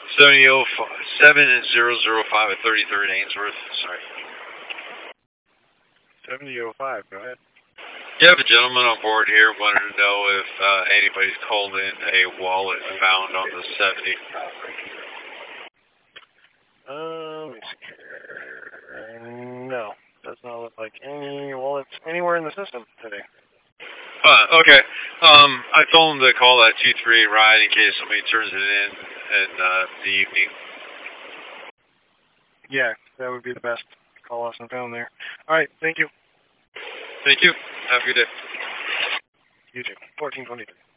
7005 at 33rd Ainsworth. Sorry. 7005, go ahead. You have a gentleman on board here wanted to know if anybody's called in a wallet found on the 70. Let me see here. No, does not look like any wallets anywhere in the system today. Okay. I told him to call that 238 ride in case somebody turns it in the evening. Yeah, that would be the best. Call us and found there. All right, thank you. Thank you. Have a good day. You too. 1423.